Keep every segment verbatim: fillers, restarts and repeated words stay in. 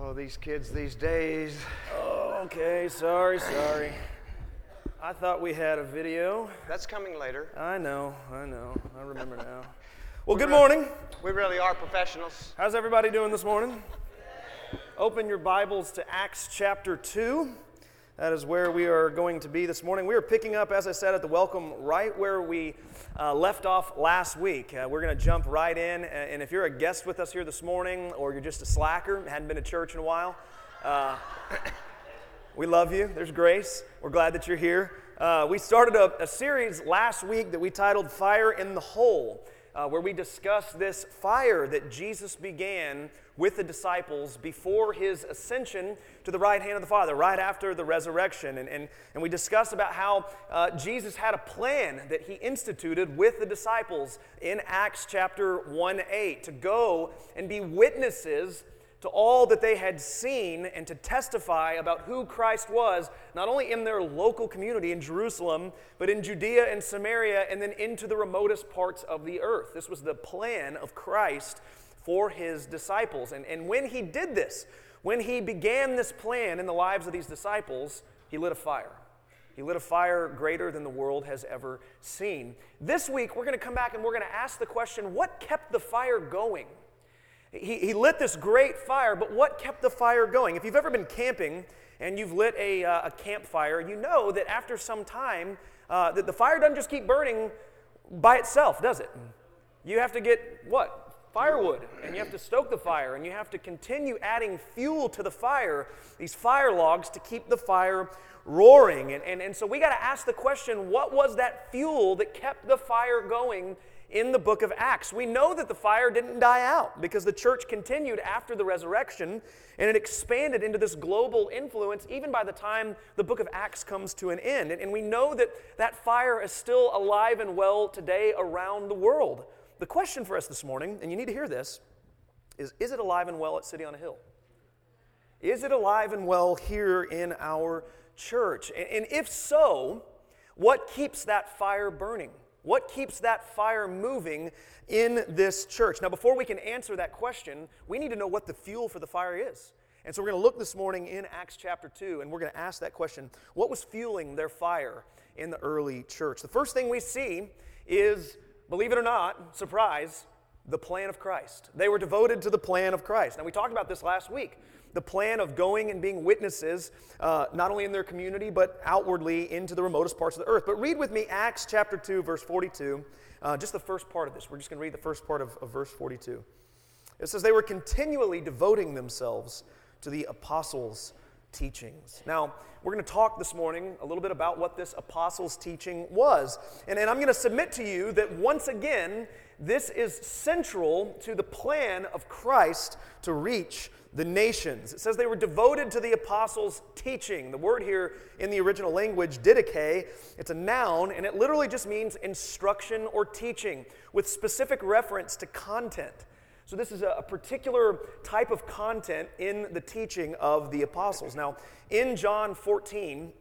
Oh, these kids these days. Oh, okay, sorry, sorry. I thought we had a video. That's coming later. I know, I know. I remember now. Well, good morning. We really are professionals. How's everybody doing this morning? Open your Bibles to Acts chapter two. That is where we are going to be this morning. We are picking up, as I said at the welcome, right where we uh, left off last week. Uh, we're going to jump right in, and if you're a guest with us here this morning, or you're just a slacker, hadn't been to church in a while, uh, we love you. There's grace. We're glad that you're here. Uh, we started a, a series last week that we titled Fire in the Hole, uh, where we discussed this fire that Jesus began with the disciples before his ascension to the right hand of the Father, right after the resurrection. And, and, and we discussed about how uh, Jesus had a plan that he instituted with the disciples in Acts chapter one eight to go and be witnesses to all that they had seen and to testify about who Christ was, not only in their local community in Jerusalem, but in Judea and Samaria, and then into the remotest parts of the earth. This was the plan of Christ for his disciples. And, and when he did this, when he began this plan in the lives of these disciples, he lit a fire. He lit a fire greater than the world has ever seen. This week, we're going to come back and we're going to ask the question, what kept the fire going? He, he lit this great fire, but what kept the fire going? If you've ever been camping and you've lit a, uh, a campfire, you know that after some time, uh, that the fire doesn't just keep burning by itself, does it? You have to get, what? Firewood, and you have to stoke the fire, and you have to continue adding fuel to the fire, these fire logs, to keep the fire roaring. And, and, and so we got to ask the question, what was that fuel that kept the fire going in the book of Acts? We know that the fire didn't die out because the church continued after the resurrection, and it expanded into this global influence even by the time the book of Acts comes to an end. And, and we know that that fire is still alive and well today around the world. The question for us this morning, and you need to hear this, is, is it alive and well at City on a Hill? Is it alive and well here in our church? And, and if so, what keeps that fire burning? What keeps that fire moving in this church? Now, before we can answer that question, we need to know what the fuel for the fire is. And so we're going to look this morning in Acts chapter two, and we're going to ask that question, what was fueling their fire in the early church? The first thing we see is, believe it or not, surprise, the plan of Christ. They were devoted to the plan of Christ. Now, we talked about this last week. The plan of going and being witnesses, uh, not only in their community, but outwardly into the remotest parts of the earth. But read with me Acts chapter two, verse forty-two, uh, just the first part of this. We're just going to read the first part of, of verse forty-two. It says, they were continually devoting themselves to the apostles' teachings. Now, we're going to talk this morning a little bit about what this apostles' teaching was. And, and I'm going to submit to you that once again, this is central to the plan of Christ to reach the nations. It says they were devoted to the apostles' teaching. The word here in the original language, didache, it's a noun, and it literally just means instruction or teaching with specific reference to content. So this is a particular type of content in the teaching of the apostles. Now, in John fourteen,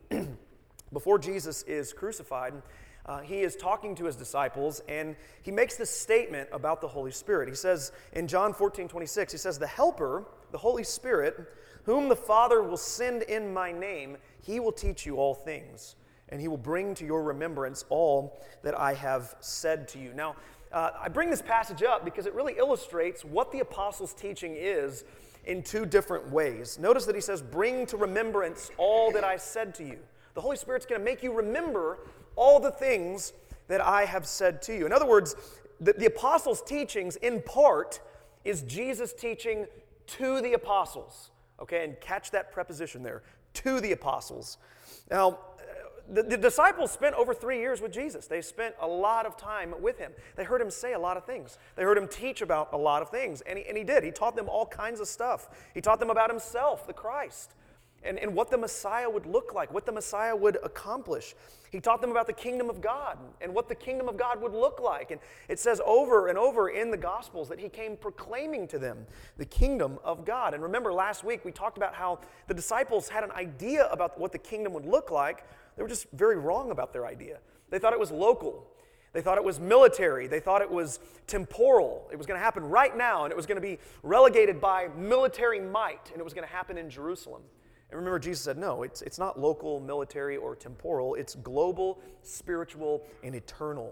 before Jesus is crucified, uh, he is talking to his disciples, and he makes this statement about the Holy Spirit. He says in John fourteen twenty-six, he says, the Helper, the Holy Spirit, whom the Father will send in my name, he will teach you all things, and he will bring to your remembrance all that I have said to you. Now, Uh, I bring this passage up because it really illustrates what the apostles' teaching is in two different ways. Notice that he says, bring to remembrance all that I said to you. The Holy Spirit's going to make you remember all the things that I have said to you. In other words, the, the apostles' teachings, in part, is Jesus teaching to the apostles. Okay, and catch that preposition there, to the apostles. Now, The, the disciples spent over three years with Jesus. They spent a lot of time with him. They heard him say a lot of things. They heard him teach about a lot of things, and he, and he did. He taught them all kinds of stuff. He taught them about himself, the Christ, and, and what the Messiah would look like, what the Messiah would accomplish. He taught them about the kingdom of God and what the kingdom of God would look like. And it says over and over in the Gospels that he came proclaiming to them the kingdom of God. And remember, last week we talked about how the disciples had an idea about what the kingdom would look like. They were just very wrong about their idea. They thought it was local. They thought it was military. They thought it was temporal. It was going to happen right now, and it was going to be relegated by military might, and it was going to happen in Jerusalem. And remember, Jesus said, no, it's, it's not local, military, or temporal. It's global, spiritual, and eternal.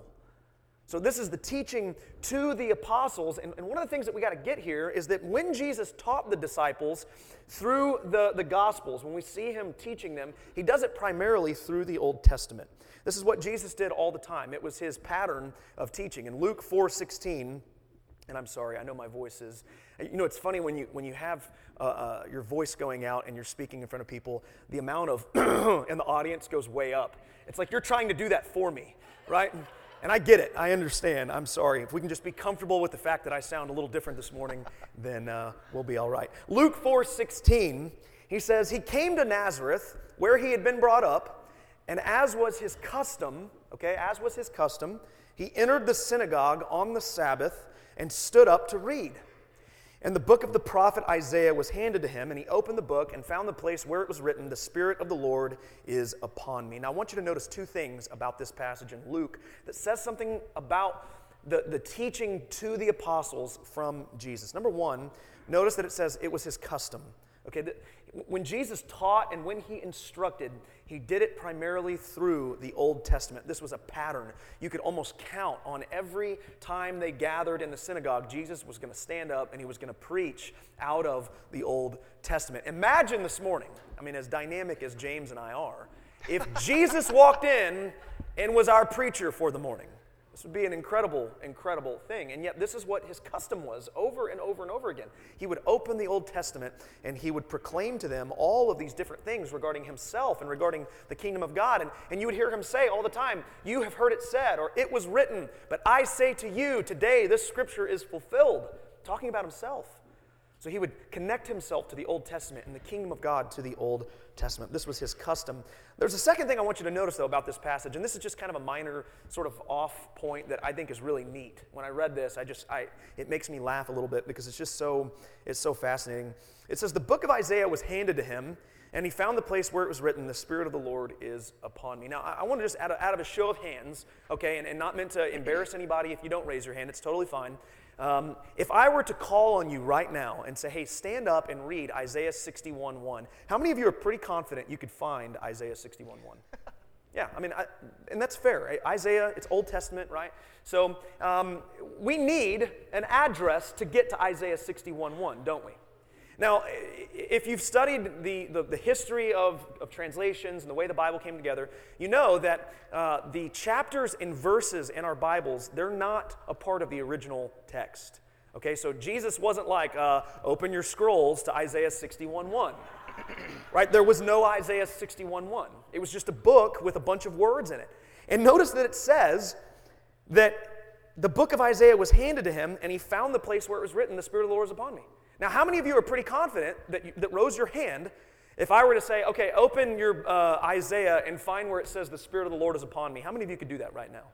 So this is the teaching to the apostles. And, and one of the things that we got to get here is that when Jesus taught the disciples through the, the Gospels, when we see him teaching them, he does it primarily through the Old Testament. This is what Jesus did all the time. It was his pattern of teaching. In Luke four sixteen, and I'm sorry, I know my voice is, you know, it's funny when you when you have uh, uh, your voice going out and you're speaking in front of people, the amount of in the audience goes way up. It's like you're trying to do that for me, right? And I get it. I understand. I'm sorry. If we can just be comfortable with the fact that I sound a little different this morning, then uh, we'll be all right. Luke four sixteen, he says, he came to Nazareth, where he had been brought up, and as was his custom, okay, as was his custom, he entered the synagogue on the Sabbath and stood up to read. And the book of the prophet Isaiah was handed to him, and he opened the book and found the place where it was written, "The Spirit of the Lord is upon me." Now I want you to notice two things about this passage in Luke that says something about the, the teaching to the apostles from Jesus. Number one, notice that it says it was his custom. Okay, the, when Jesus taught and when he instructed, he did it primarily through the Old Testament. This was a pattern. You could almost count on every time they gathered in the synagogue, Jesus was going to stand up and he was going to preach out of the Old Testament. Imagine this morning, I mean, as dynamic as James and I are, if Jesus walked in and was our preacher for the morning. This would be an incredible, incredible thing. And yet this is what his custom was over and over and over again. He would open the Old Testament and he would proclaim to them all of these different things regarding himself and regarding the kingdom of God. And, and you would hear him say all the time, "You have heard it said," or "It was written, but I say to you, today this scripture is fulfilled," talking about himself. So he would connect himself to the Old Testament and the kingdom of God to the Old Testament. This was his custom. There's a second thing I want you to notice, though, about this passage, and this is just kind of a minor sort of off point that I think is really neat. When I read this, I just, I, it makes me laugh a little bit because it's just so, it's so fascinating. It says, the book of Isaiah was handed to him, and he found the place where it was written, "The Spirit of the Lord is upon me." Now, I, I want to just, out of, out of a show of hands, okay, and, and not meant to embarrass anybody if you don't raise your hand, it's totally fine. Um, if I were to call on you right now and say, "Hey, stand up and read Isaiah sixty-one one," how many of you are pretty confident you could find Isaiah sixty-one one? Yeah, I mean, I, and that's fair. Right? Isaiah, it's Old Testament, right? So um, we need an address to get to Isaiah sixty-one one, don't we? Now, if you've studied the, the, the history of, of translations and the way the Bible came together, you know that uh, the chapters and verses in our Bibles, they're not a part of the original text. Okay, so Jesus wasn't like, uh, open your scrolls to Isaiah sixty-one one. Right? There was no Isaiah sixty-one one. It was just a book with a bunch of words in it. And notice that it says that the book of Isaiah was handed to him, and he found the place where it was written, "The Spirit of the Lord is upon me." Now, how many of you are pretty confident that, you, that rose your hand if I were to say, okay, open your uh, Isaiah and find where it says, "The Spirit of the Lord is upon me"? How many of you could do that right now?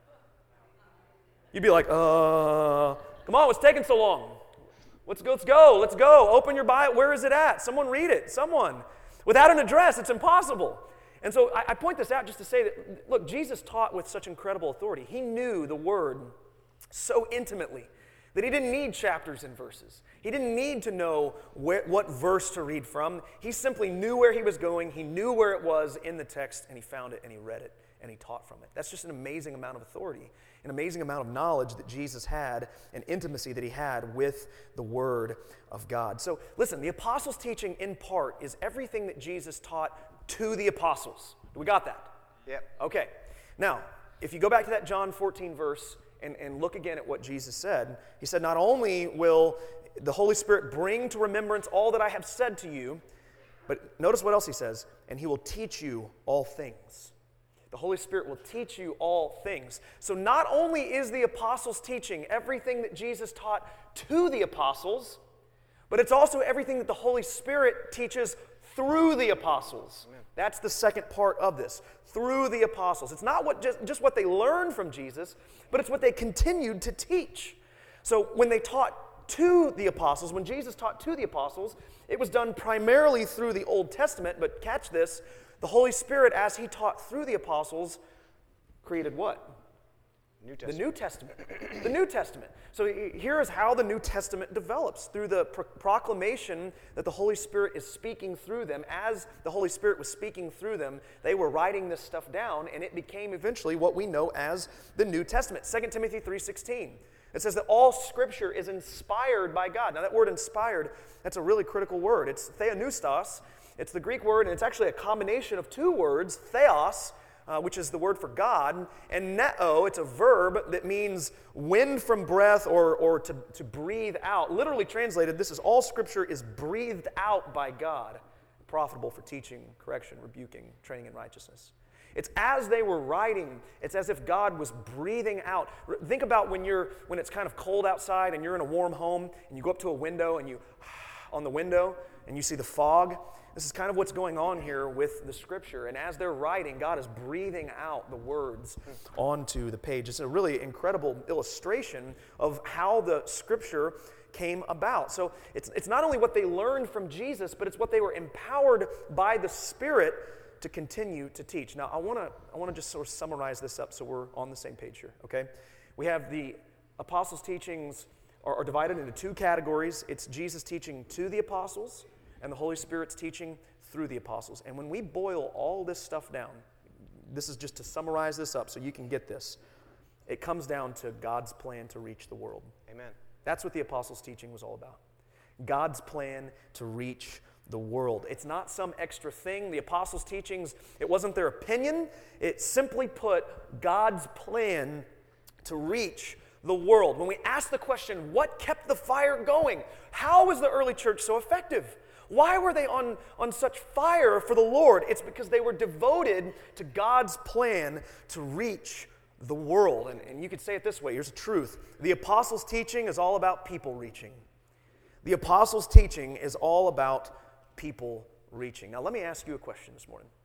You'd be like, uh, come on, what's taking so long? Let's go, let's go, let's go. Open your Bible. Where is it at? Someone read it. Someone. Without an address, it's impossible. And so I, I point this out just to say that, look, Jesus taught with such incredible authority. He knew the Word so intimately that he didn't need chapters and verses. He didn't need to know where, what verse to read from. He simply knew where he was going. He knew where it was in the text, and he found it, and he read it, and he taught from it. That's just an amazing amount of authority, an amazing amount of knowledge that Jesus had, an intimacy that he had with the Word of God. So listen, the apostles' teaching in part is everything that Jesus taught to the apostles. Do we got that? Yep. Okay. Now, if you go back to that John fourteen verse, And, and look again at what Jesus said. He said, not only will the Holy Spirit bring to remembrance all that I have said to you, but notice what else he says, and he will teach you all things. The Holy Spirit will teach you all things. So not only is the apostles' teaching everything that Jesus taught to the apostles, but it's also everything that the Holy Spirit teaches through the apostles. Amen. That's the second part of this. Through the apostles. It's not what just, just what they learned from Jesus, but it's what they continued to teach. So when they taught to the apostles, when Jesus taught to the apostles, it was done primarily through the Old Testament, but catch this, the Holy Spirit, as he taught through the apostles, created what? New The Testament. New Testament. The New Testament. So he- here is how the New Testament develops, through the pro- proclamation that the Holy Spirit is speaking through them. As the Holy Spirit was speaking through them, they were writing this stuff down, and it became eventually what we know as the New Testament. Second Timothy three sixteen. It says that all Scripture is inspired by God. Now that word inspired, that's a really critical word. It's theonoustos. It's the Greek word, and it's actually a combination of two words, theos, Uh, which is the word for God, and neo, it's a verb that means wind from breath or, or to, to breathe out. Literally translated, this is all Scripture is breathed out by God, profitable for teaching, correction, rebuking, training in righteousness. It's as they were writing, it's as if God was breathing out. Think about when you're when it's kind of cold outside and you're in a warm home and you go up to a window and you on the window and you see the fog. This is kind of what's going on here with the Scripture. And as they're writing, God is breathing out the words onto the page. It's a really incredible illustration of how the Scripture came about. So it's, it's not only what they learned from Jesus, but it's what they were empowered by the Spirit to continue to teach. Now, I want to I want to just sort of summarize this up so we're on the same page here, okay? We have the apostles' teachings are, are divided into two categories. It's Jesus teaching to the apostles, and the Holy Spirit's teaching through the apostles. And when we boil all this stuff down, this is just to summarize this up so you can get this. It comes down to God's plan to reach the world. Amen. That's what the apostles' teaching was all about. God's plan to reach the world. It's not some extra thing. The apostles' teachings, it wasn't their opinion. It simply put God's plan to reach the world. When we ask the question, what kept the fire going? How was the early church so effective? Why were they on, on such fire for the Lord? It's because they were devoted to God's plan to reach the world. And, and you could say it this way. Here's the truth. The apostles' teaching is all about people reaching. The apostles' teaching is all about people reaching. Now, let me ask you a question this morning.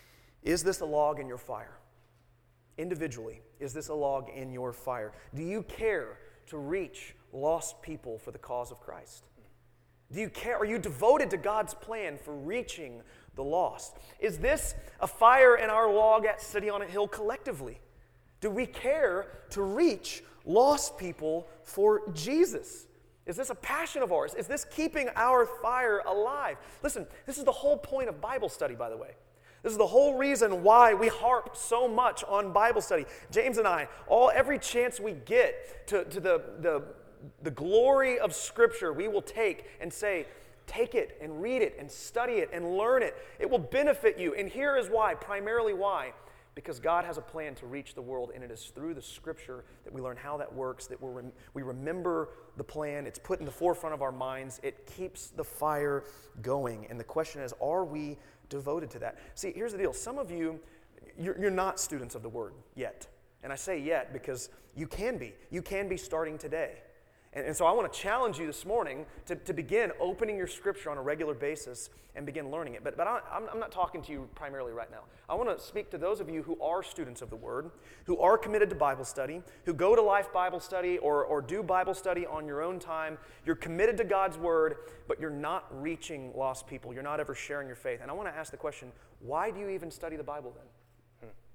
Is this a log in your fire? Individually, is this a log in your fire? Do you care to reach lost people for the cause of Christ? Do you care? Are you devoted to God's plan for reaching the lost? Is this a fire in our log at City on a Hill collectively? Do we care to reach lost people for Jesus? Is this a passion of ours? Is this keeping our fire alive? Listen, this is the whole point of Bible study, by the way. This is the whole reason why we harp so much on Bible study. James and I, all every chance we get to, to the, the, the glory of Scripture, we will take and say, take it and read it and study it and learn it. It will benefit you. And here is why, primarily why. Because God has a plan to reach the world, and it is through the Scripture that we learn how that works, that we're rem- we remember the plan. It's put in the forefront of our minds. It keeps the fire going. And the question is, are we devoted to that? See, here's the deal. Some of you, you're, you're not students of the Word yet. And I say yet because you can be. You can be starting today. And, and so I want to challenge you this morning to, to begin opening your Scripture on a regular basis and begin learning it. But, but I, I'm, I'm not talking to you primarily right now. I want to speak to those of you who are students of the Word, who are committed to Bible study, who go to Life Bible Study or, or do Bible study on your own time. You're committed to God's Word, but you're not reaching lost people. You're not ever sharing your faith. And I want to ask the question, why do you even study the Bible then? Hmm.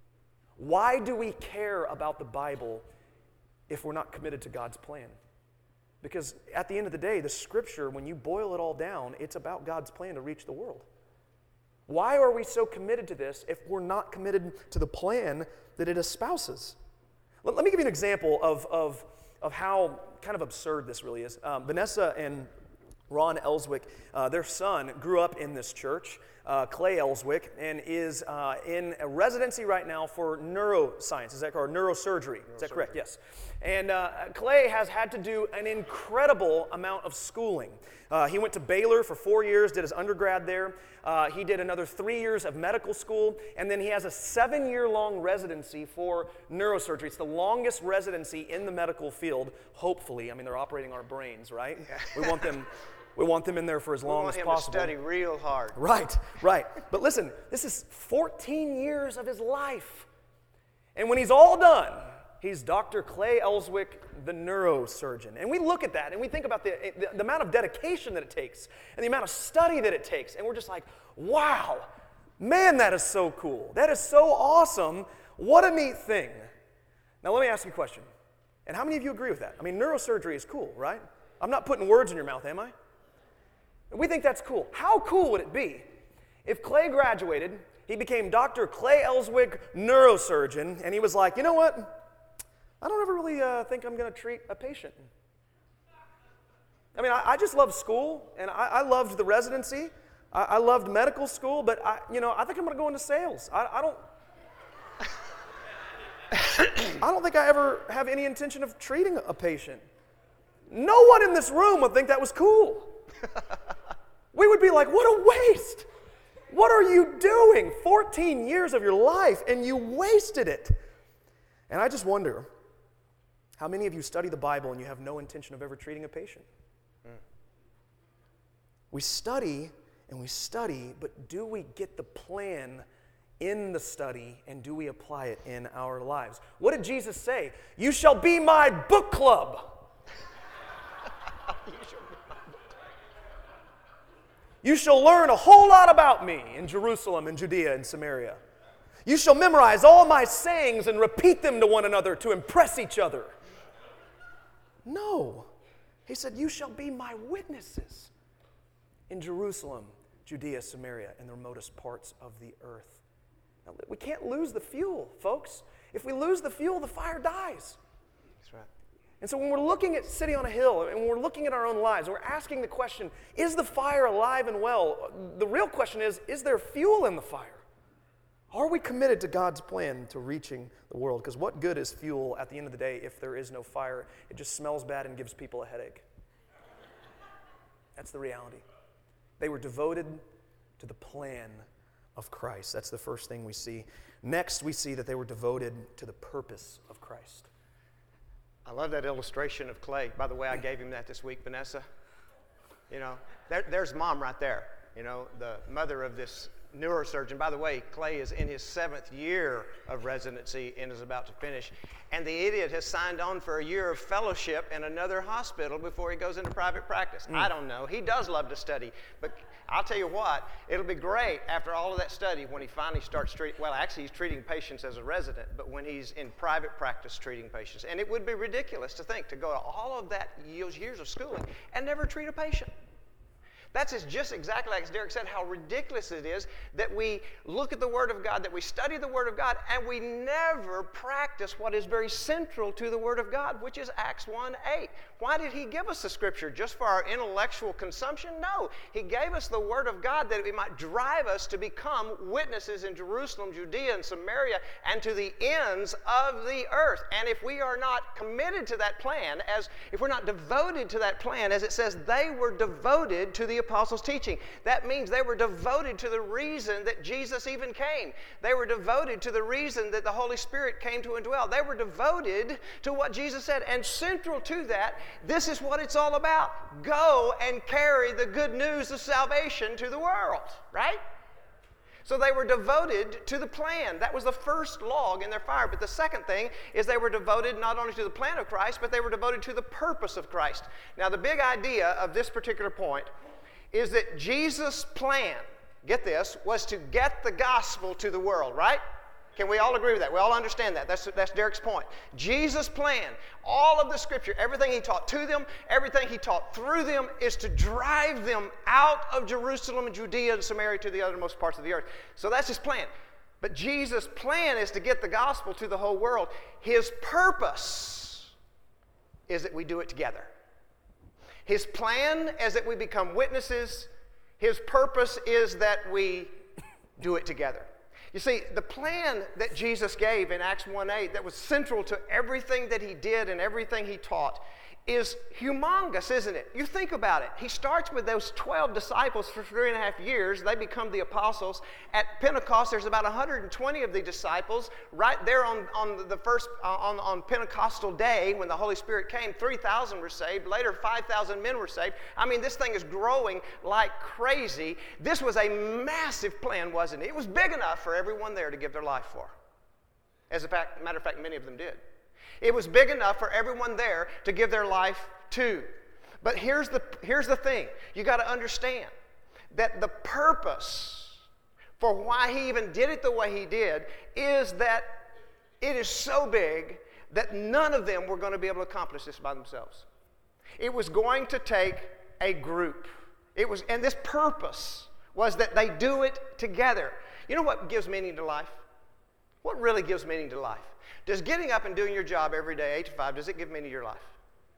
Why do we care about the Bible if we're not committed to God's plan? Because at the end of the day, the Scripture, when you boil it all down, it's about God's plan to reach the world. Why are we so committed to this if we're not committed to the plan that it espouses? Let, let me give you an example of, of, of how kind of absurd this really is. Um, Vanessa and Ron Elswick, uh, their son, grew up in this church, uh, Clay Elswick, and is uh, in a residency right now for neuroscience. Is that correct? Or neurosurgery. Is that correct? Yes. And uh, Clay has had to do an incredible amount of schooling. Uh, he went to Baylor for four years, did his undergrad there. Uh, he did another three years of medical school, and then he has a seven-year-long residency for neurosurgery. It's the longest residency in the medical field, hopefully. I mean, they're operating our brains, right? Yeah. We want them... We want them in there for as long we want as him possible. to study real hard. Right, right. But listen, this is fourteen years of his life. And when he's all done, he's Doctor Clay Elswick, the neurosurgeon. And we look at that and we think about the, the, the amount of dedication that it takes and the amount of study that it takes. And we're just like, wow, man, that is so cool. That is so awesome. What a neat thing. Now let me ask you a question. And how many of you agree with that? I mean, neurosurgery is cool, right? I'm not putting words in your mouth, am I? We think that's cool. How cool would it be if Clay graduated, he became Doctor Clay Ellswick, neurosurgeon, and he was like, you know what? I don't ever really uh, think I'm going to treat a patient. I mean, I, I just love school, and I, I loved the residency. I, I loved medical school, but I, you know, I think I'm going to go into sales. I, I don't. I don't think I ever have any intention of treating a patient. No one in this room would think that was cool. We would be like, what a waste. What are you doing? fourteen years of your life, and you wasted it. And I just wonder, how many of you study the Bible and you have no intention of ever treating a patient? Mm. We study and we study, but do we get the plan in the study, and do we apply it in our lives? What did Jesus say? You shall be my book club. You shall learn a whole lot about me in Jerusalem and Judea and Samaria. You shall memorize all my sayings and repeat them to one another to impress each other. No. He said, you shall be my witnesses in Jerusalem, Judea, Samaria, and the remotest parts of the earth. Now, we can't lose the fuel, folks. If we lose the fuel, the fire dies. That's right. And so when we're looking at City on a Hill, and when we're looking at our own lives, and we're asking the question, is the fire alive and well? The real question is, is there fuel in the fire? Are we committed to God's plan to reaching the world? Because what good is fuel at the end of the day if there is no fire? It just smells bad and gives people a headache. That's the reality. They were devoted to the plan of Christ. That's the first thing we see. Next, we see that they were devoted to the purpose of Christ. I love that illustration of Clay. By the way, I gave him that this week, Vanessa. You know, there, there's Mom right there, you know, the mother of this neurosurgeon. By the way, Clay is in his seventh year of residency and is about to finish. And the idiot has signed on for a year of fellowship in another hospital before he goes into private practice. Mm. I don't know. He does love to study. But I'll tell you what, it'll be great after all of that study when he finally starts treating, well, actually he's treating patients as a resident, but when he's in private practice treating patients. And it would be ridiculous to think to go to all of that years of schooling and never treat a patient. That's just exactly like as Derek said, how ridiculous it is that we look at the Word of God, that we study the Word of God, and we never practice what is very central to the Word of God, which is Acts one eight. Why did He give us the Scripture? Just for our intellectual consumption? No. He gave us the Word of God that it might drive us to become witnesses in Jerusalem, Judea, and Samaria, and to the ends of the earth. And if we are not committed to that plan, as if we're not devoted to that plan, as it says, they were devoted to the apostles' teaching. That means they were devoted to the reason that Jesus even came. They were devoted to the reason that the Holy Spirit came to indwell. They were devoted to what Jesus said. And central to that, this is what it's all about. Go and carry the good news of salvation to the world, right? So they were devoted to the plan. That was the first log in their fire. But the second thing is they were devoted not only to the plan of Christ, but they were devoted to the purpose of Christ. Now, the big idea of this particular point is that Jesus' plan, get this, was to get the gospel to the world, right? Can we all agree with that? We all understand that. That's, that's Derek's point. Jesus' plan, all of the Scripture, everything He taught to them, everything He taught through them, is to drive them out of Jerusalem and Judea and Samaria to the uttermost parts of the earth. So that's His plan. But Jesus' plan is to get the gospel to the whole world. His purpose is that we do it together. His plan is that we become witnesses. His purpose is that we do it together. You see, the plan that Jesus gave in Acts one eight that was central to everything that He did and everything He taught is humongous, isn't it? You think about it. He starts with those twelve disciples for three and a half years. They become the apostles. At Pentecost, there's about one hundred twenty of the disciples. Right there on, on the first, uh, on, on Pentecostal day, when the Holy Spirit came, three thousand were saved. Later, five thousand men were saved. I mean, this thing is growing like crazy. This was a massive plan, wasn't it? It was big enough for everyone there to give their life for. As a fact, matter of fact, many of them did. It was big enough for everyone there to give their life to. But here's the, here's the thing. You got to understand that the purpose for why He even did it the way He did is that it is so big that none of them were going to be able to accomplish this by themselves. It was going to take a group. It was, and this purpose was that they do it together. You know what gives meaning to life? What really gives meaning to life? Does getting up and doing your job every day, eight to five, does it give meaning to your life?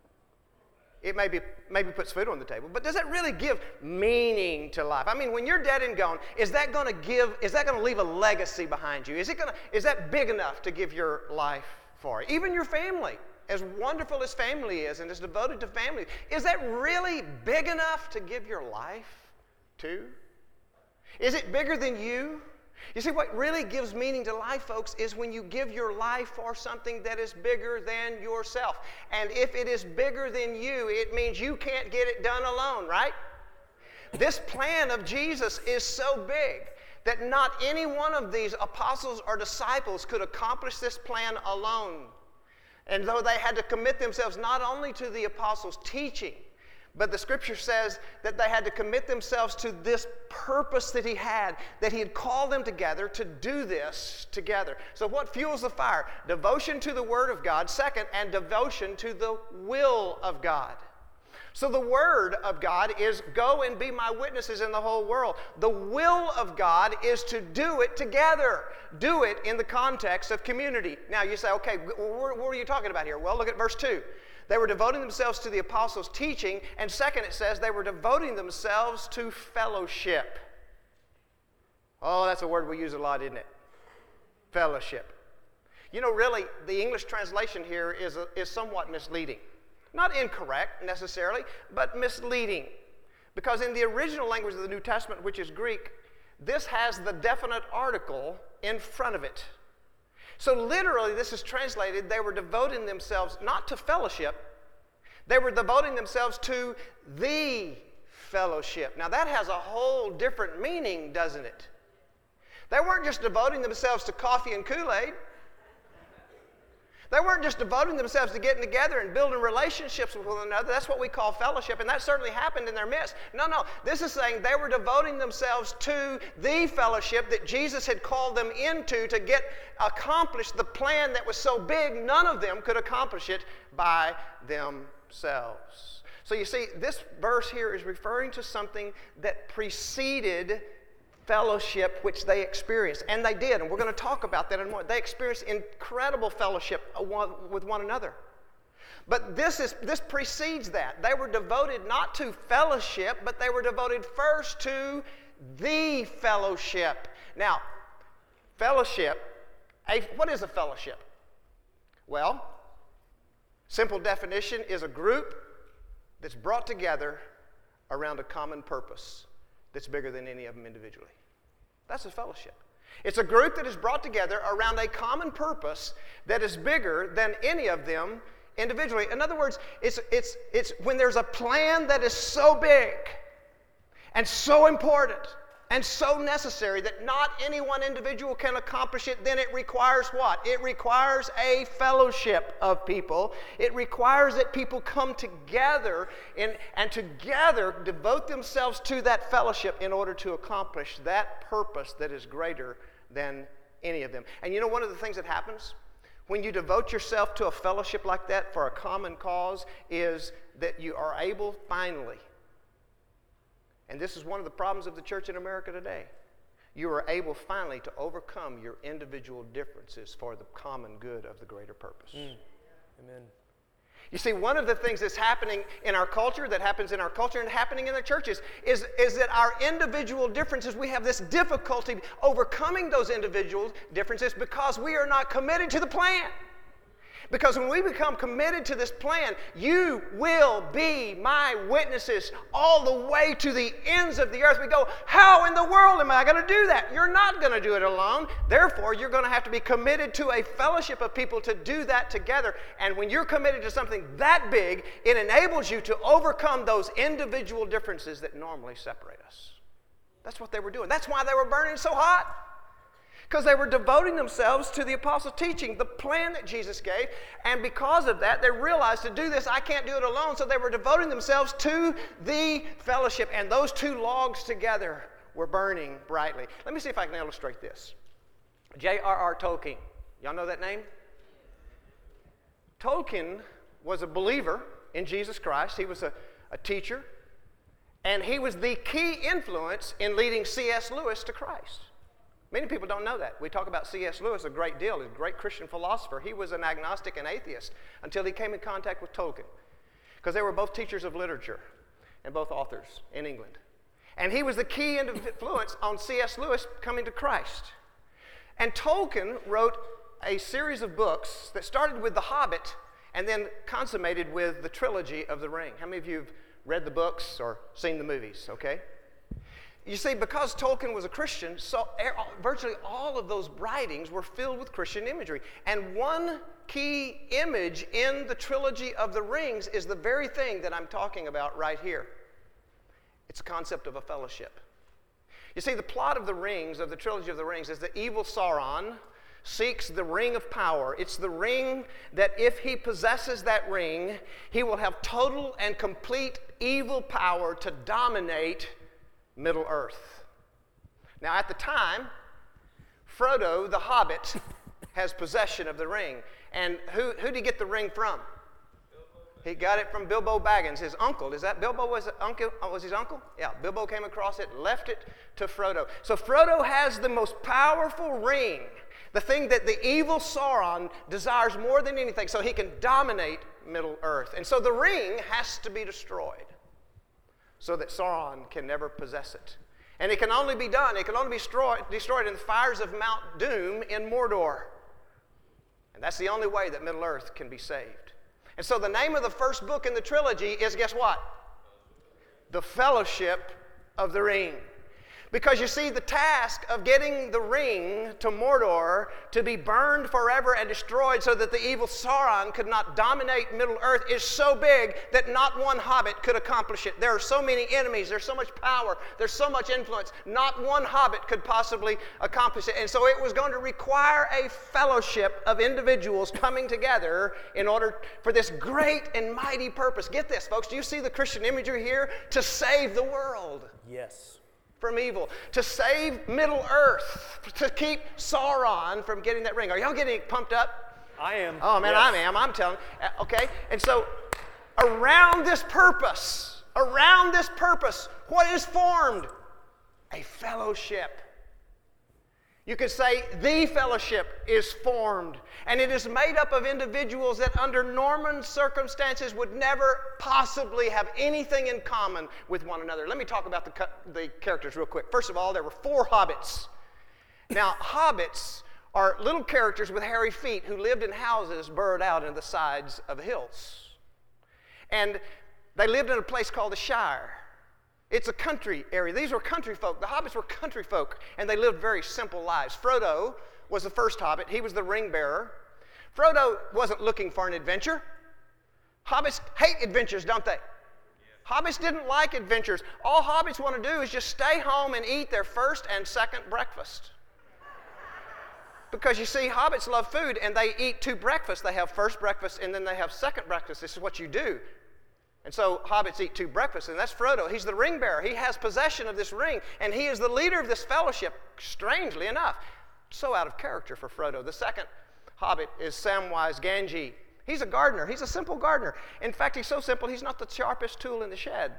It maybe, maybe puts food on the table, but does it really give meaning to life? I mean, when you're dead and gone, is that going to give, is that going to leave a legacy behind you? Is it going to, is that big enough to give your life for? Even your family, as wonderful as family is and as devoted to family, is that really big enough to give your life to? Is it bigger than you? You see, what really gives meaning to life, folks, is when you give your life for something that is bigger than yourself. And if it is bigger than you, it means you can't get it done alone, right? This plan of Jesus is so big that not any one of these apostles or disciples could accomplish this plan alone. And though they had to commit themselves not only to the apostles' teaching, but the scripture says that they had to commit themselves to this purpose that he had, that he had called them together to do this together. So what fuels the fire? Devotion to the Word of God, second, and devotion to the will of God. So the Word of God is go and be my witnesses in the whole world. The will of God is to do it together. Do it in the context of community. Now you say, okay, what are you talking about here? Well, look at verse two. They were devoting themselves to the apostles' teaching, and second, it says they were devoting themselves to fellowship. Oh, that's a word we use a lot, isn't it? Fellowship. You know, really, the English translation here is, a, is somewhat misleading. Not incorrect, necessarily, but misleading. Because in the original language of the New Testament, which is Greek, this has the definite article in front of it. So literally, this is translated, they were devoting themselves not to fellowship, they were devoting themselves to the fellowship. Now that has a whole different meaning, doesn't it? They weren't just devoting themselves to coffee and Kool-Aid. They weren't just devoting themselves to getting together and building relationships with one another. That's what we call fellowship, and that certainly happened in their midst. No, no, this is saying they were devoting themselves to the fellowship that Jesus had called them into to get accomplished the plan that was so big, none of them could accomplish it by themselves. So you see, this verse here is referring to something that preceded fellowship which they experienced, and they did, and we're going to talk about that in more. They experienced incredible fellowship with one another. But this is this precedes that. They were devoted not to fellowship, but they were devoted first to the fellowship. Now, fellowship, a, what is a fellowship? Well, simple definition is a group that's brought together around a common purpose that's bigger than any of them individually. That's a fellowship. It's a group that is brought together around a common purpose that is bigger than any of them individually. In other words, it's, it's, it's when there's a plan that is so big and so important and so necessary that not any one individual can accomplish it, then it requires what? It requires a fellowship of people. It requires that people come together in, and together devote themselves to that fellowship in order to accomplish that purpose that is greater than any of them. And you know, one of the things that happens when you devote yourself to a fellowship like that for a common cause is that you are able finally, and this is one of the problems of the church in America today, you are able finally to overcome your individual differences for the common good of the greater purpose. Mm. Amen. You see, one of the things that's happening in our culture, that happens in our culture and happening in the churches, is, is that our individual differences, we have this difficulty overcoming those individual differences because we are not committed to the plan. Because when we become committed to this plan, you will be my witnesses all the way to the ends of the earth. We go, how in the world am I going to do that? You're not going to do it alone. Therefore, you're going to have to be committed to a fellowship of people to do that together. And when you're committed to something that big, it enables you to overcome those individual differences that normally separate us. That's what they were doing. That's why they were burning so hot. Because they were devoting themselves to the apostles' teaching, the plan that Jesus gave. And because of that, they realized to do this, I can't do it alone. So they were devoting themselves to the fellowship. And those two logs together were burning brightly. Let me see if I can illustrate this. J R R Tolkien. Y'all know that name? Tolkien was a believer in Jesus Christ. He was a, a teacher, and he was the key influence in leading C S Lewis to Christ. Many people don't know that. We talk about C S Lewis a great deal. He's a great Christian philosopher. He was an agnostic and atheist until he came in contact with Tolkien, because they were both teachers of literature and both authors in England. And he was the key influence on C S Lewis coming to Christ. And Tolkien wrote a series of books that started with The Hobbit and then consummated with the trilogy of The Ring. How many of you have read the books or seen the movies, okay? You see, because Tolkien was a Christian, so virtually all of those writings were filled with Christian imagery. And one key image in the trilogy of the Rings is the very thing that I'm talking about right here. It's a concept of a fellowship. You see, the plot of the Rings, of the trilogy of the Rings, is that evil Sauron seeks the ring of power. It's the ring that if he possesses that ring, he will have total and complete evil power to dominate Middle-earth. Now, at the time, Frodo, the Hobbit, has possession of the ring. And who, who did he get the ring from? He got it from Bilbo Baggins, his uncle. Is that Bilbo was, uncle, was his uncle? Yeah, Bilbo came across it, left it to Frodo. So Frodo has the most powerful ring, the thing that the evil Sauron desires more than anything, so he can dominate Middle-earth. And so the ring has to be destroyed so that Sauron can never possess it. And it can only be done, it can only be destroyed, destroyed in the fires of Mount Doom in Mordor. And that's the only way that Middle-earth can be saved. And so the name of the first book in the trilogy is, guess what? The Fellowship of the Ring. Because you see, the task of getting the ring to Mordor to be burned forever and destroyed so that the evil Sauron could not dominate Middle-earth is so big that not one hobbit could accomplish it. There are so many enemies, there's so much power, there's so much influence. Not one hobbit could possibly accomplish it. And so it was going to require a fellowship of individuals coming together in order for this great and mighty purpose. Get this, folks. Do you see the Christian imagery here? To save the world. Yes. From evil, to save Middle-earth, to keep Sauron from getting that ring. Are y'all getting pumped up? I am. Oh, man, yes. I am. I'm telling you. Okay? And so, around this purpose, around this purpose, what is formed? A fellowship. You could say the fellowship is formed, and it is made up of individuals that under normal circumstances would never possibly have anything in common with one another. Let me talk about the, the characters real quick. First of all, there were four hobbits. Now, hobbits are little characters with hairy feet who lived in houses burrowed out in the sides of hills. And they lived in a place called the Shire. It's a country area. These were country folk. The hobbits were country folk, and they lived very simple lives. Frodo was the first hobbit. He was the ring bearer. Frodo wasn't looking for an adventure. Hobbits hate adventures, don't they? Yeah. Hobbits didn't like adventures. All hobbits want to do is just stay home and eat their first and second breakfast. Because you see, hobbits love food, and they eat two breakfasts. They have first breakfast, and then they have second breakfast. This is what you do. And so hobbits eat two breakfasts, and that's Frodo. He's the ring bearer. He has possession of this ring, and he is the leader of this fellowship, strangely enough. So out of character for Frodo. The second hobbit is Samwise Gamgee. He's a gardener. He's a simple gardener. In fact, he's so simple, he's not the sharpest tool in the shed.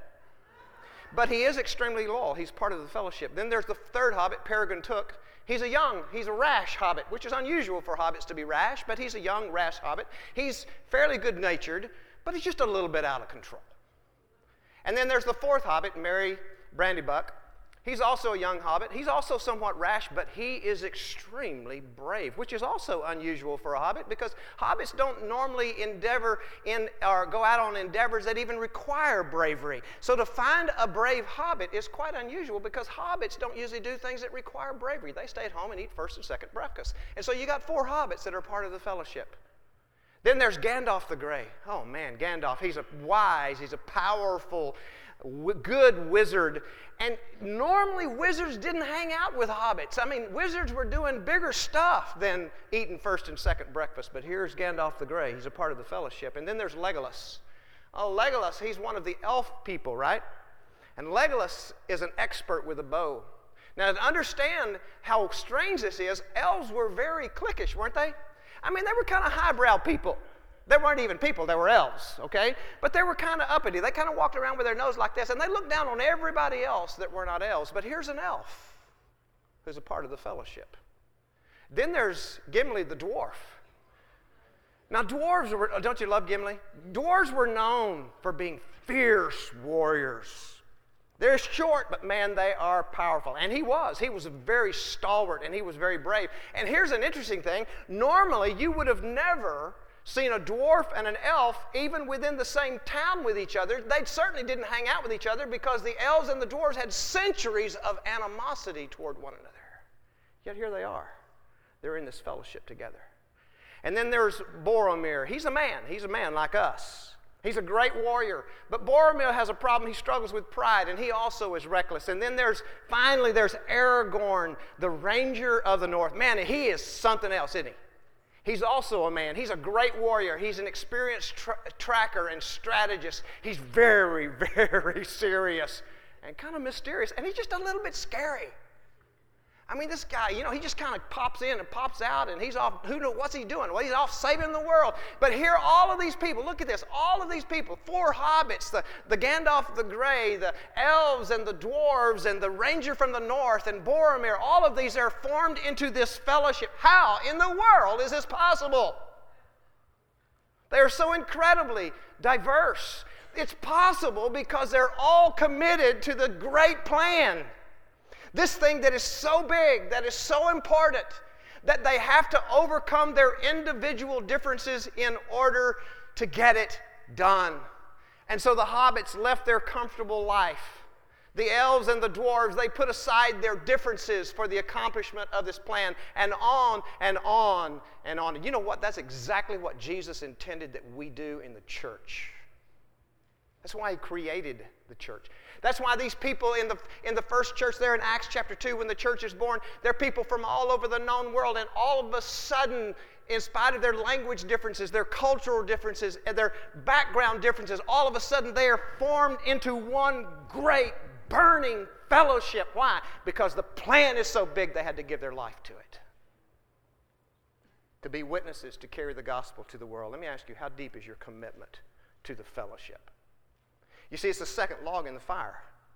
But he is extremely loyal. He's part of the fellowship. Then there's the third hobbit, Peregrine Took. He's a young, he's a rash hobbit, which is unusual for hobbits to be rash, but he's a young, rash hobbit. He's fairly good-natured, but he's just a little bit out of control. And then there's the fourth hobbit, Merry Brandybuck. He's also a young hobbit. He's also somewhat rash, but he is extremely brave, which is also unusual for a hobbit because hobbits don't normally endeavor in or go out on endeavors that even require bravery. So to find a brave hobbit is quite unusual because hobbits don't usually do things that require bravery. They stay at home and eat first and second breakfast. And so you got four hobbits that are part of the fellowship. Then there's Gandalf the Grey. Oh man, Gandalf, he's a wise, he's a powerful, w- good wizard. And normally wizards didn't hang out with hobbits. I mean, wizards were doing bigger stuff than eating first and second breakfast. But here's Gandalf the Grey. He's a part of the fellowship. And then there's Legolas. Oh, Legolas, he's one of the elf people, right? And Legolas is an expert with a bow. Now, to understand how strange this is, elves were very cliquish, weren't they? I mean, they were kind of highbrow people. They weren't even people, they were elves, okay? But they were kind of uppity. They kind of walked around with their nose like this, and they looked down on everybody else that were not elves. But here's an elf who's a part of the fellowship. Then there's Gimli the dwarf. Now, dwarves were, don't you love Gimli? Dwarves were known for being fierce warriors. They're short, but man, they are powerful. And he was. He was very stalwart, and he was very brave. And here's an interesting thing. Normally, you would have never seen a dwarf and an elf even within the same town with each other. They certainly didn't hang out with each other because the elves and the dwarves had centuries of animosity toward one another. Yet here they are. They're in this fellowship together. And then there's Boromir. He's a man. He's a man like us. He's a great warrior. But Boromir has a problem. He struggles with pride, and he also is reckless. And then there's, finally, there's Aragorn, the Ranger of the North. Man, he is something else, isn't he? He's also a man. He's a great warrior. He's an experienced tra- tracker and strategist. He's very, very serious and kind of mysterious. And he's just a little bit scary. I mean, this guy, you know, he just kind of pops in and pops out, and he's off, who knows, what's he doing? Well, he's off saving the world. But here, all of these people, look at this, all of these people, four hobbits, the, the Gandalf the Grey, the elves and the dwarves and the ranger from the north and Boromir, all of these are formed into this fellowship. How in the world is this possible? They are so incredibly diverse. It's possible because they're all committed to the great plan. This thing that is so big, that is so important, that they have to overcome their individual differences in order to get it done. And so the hobbits left their comfortable life. The elves and the dwarves, they put aside their differences for the accomplishment of this plan, and on and on and on. And you know what? That's exactly what Jesus intended that we do in the church. That's why he created the church. That's why these people in the, in the first church there in Acts chapter two, when the church is born, they're people from all over the known world, and all of a sudden, in spite of their language differences, their cultural differences, and their background differences, all of a sudden they are formed into one great burning fellowship. Why? Because the plan is so big they had to give their life to it. To be witnesses, to carry the gospel to the world. Let me ask you, how deep is your commitment to the fellowship? You see, it's the second log in the fire.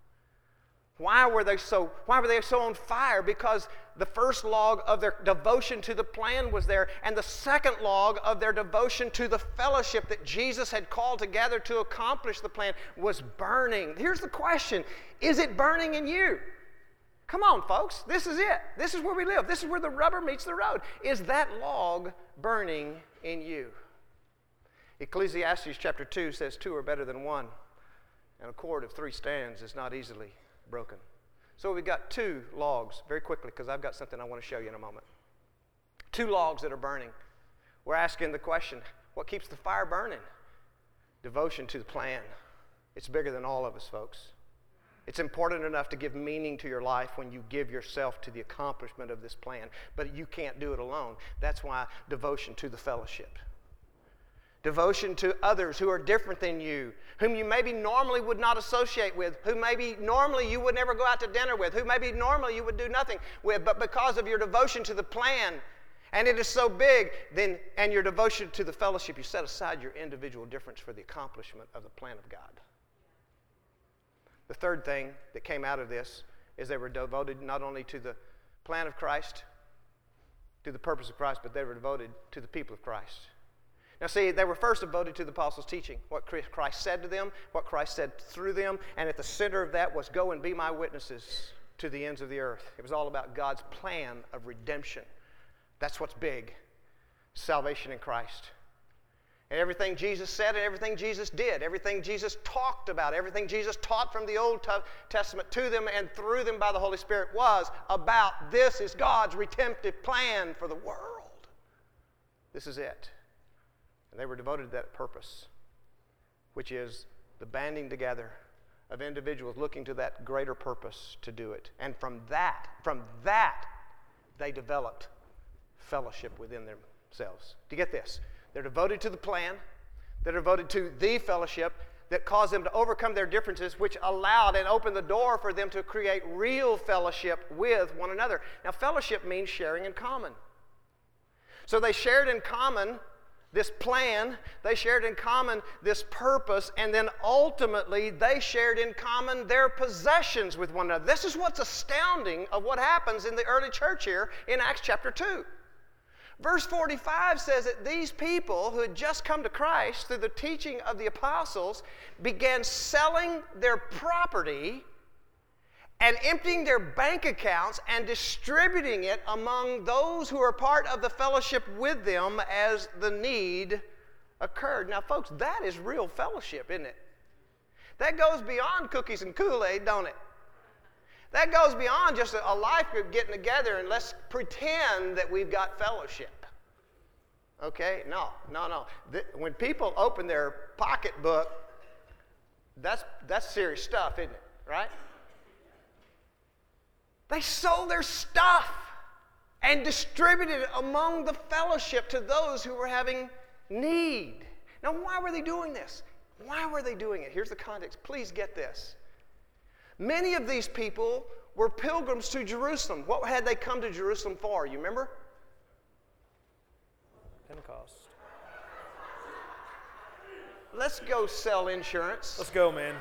Why were they so, why were they so on fire? Because the first log of their devotion to the plan was there, and the second log of their devotion to the fellowship that Jesus had called together to accomplish the plan was burning. Here's the question: is it burning in you? Come on, folks. This is it. This is where we live. This is where the rubber meets the road. Is that log burning in you? Ecclesiastes chapter two says two are better than one, and a cord of three strands is not easily broken. So we've got two logs, very quickly, because I've got something I want to show you in a moment. Two logs that are burning. We're asking the question, what keeps the fire burning? Devotion to the plan. It's bigger than all of us, folks. It's important enough to give meaning to your life when you give yourself to the accomplishment of this plan, but you can't do it alone. That's why devotion to the fellowship. Devotion to others who are different than you, whom you maybe normally would not associate with, who maybe normally you would never go out to dinner with, who maybe normally you would do nothing with, but because of your devotion to the plan, and it is so big, then, and your devotion to the fellowship, you set aside your individual difference for the accomplishment of the plan of God. The third thing that came out of this is they were devoted not only to the plan of Christ, to the purpose of Christ, but they were devoted to the people of Christ. Now see, they were first devoted to the apostles' teaching, what Christ said to them, what Christ said through them, and at the center of that was go and be my witnesses to the ends of the earth. It was all about God's plan of redemption. That's what's big, salvation in Christ. And everything Jesus said and everything Jesus did, everything Jesus talked about, everything Jesus taught from the Old Testament to them and through them by the Holy Spirit was about this is God's redemptive plan for the world. This is it. And they were devoted to that purpose, which is the banding together of individuals looking to that greater purpose to do it. And from that, from that, they developed fellowship within themselves. Do you get this? They're devoted to the plan. They're devoted to the fellowship that caused them to overcome their differences, which allowed and opened the door for them to create real fellowship with one another. Now, fellowship means sharing in common. So they shared in common this plan, they shared in common this purpose, and then ultimately they shared in common their possessions with one another. This is what's astounding of what happens in the early church here in Acts chapter two. Verse forty-five says that these people who had just come to Christ through the teaching of the apostles began selling their property and emptying their bank accounts and distributing it among those who are part of the fellowship with them as the need occurred. Now, folks, that is real fellowship, isn't it? That goes beyond cookies and Kool-Aid, don't it? That goes beyond just a, a life group getting together and let's pretend that we've got fellowship. Okay? No, no, no. Th- when people open their pocketbook, that's, that's serious stuff, isn't it? Right? They sold their stuff and distributed it among the fellowship to those who were having need. Now, why were they doing this? Why were they doing it? Here's the context. Please get this. Many of these people were pilgrims to Jerusalem. What had they come to Jerusalem for? You remember? Pentecost. Let's go sell insurance. Let's go, man.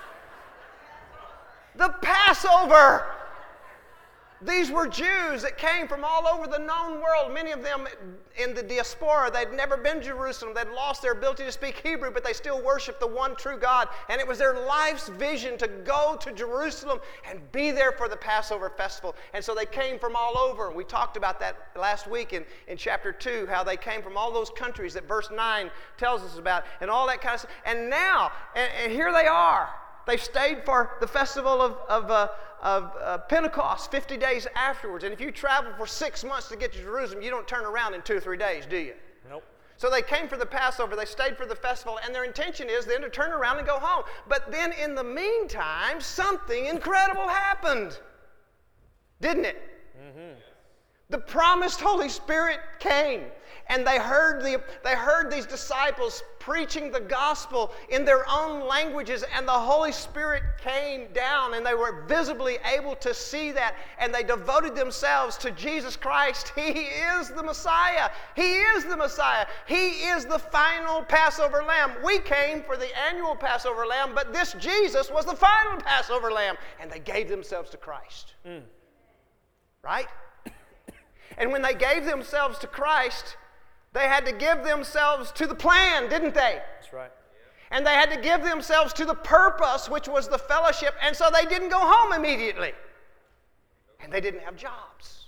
The Passover. These were Jews that came from all over the known world. Many of them in the diaspora. They'd never been to Jerusalem. They'd lost their ability to speak Hebrew, but they still worshiped the one true God. And it was their life's vision to go to Jerusalem and be there for the Passover festival. And so they came from all over. We talked about that last week in, in chapter two, how they came from all those countries that verse nine tells us about, and all that kind of stuff. And now, and, and here they are. They've stayed for the festival of, of, uh, of uh, Pentecost fifty days afterwards. And if you travel for six months to get to Jerusalem, you don't turn around in two or three days, do you? Nope. So they came for the Passover, they stayed for the festival, and their intention is then to turn around and go home. But then in the meantime, something incredible happened. Didn't it? Mm-hmm. The promised Holy Spirit came, and they heard, the, they heard these disciples preaching the gospel in their own languages, and the Holy Spirit came down, and they were visibly able to see that, and they devoted themselves to Jesus Christ. He is the Messiah. He is the Messiah. He is the final Passover lamb. We came for the annual Passover lamb, but this Jesus was the final Passover lamb, and they gave themselves to Christ. Mm. Right? And when they gave themselves to Christ, they had to give themselves to the plan, didn't they? That's right. And they had to give themselves to the purpose, which was the fellowship, and so they didn't go home immediately. And they didn't have jobs.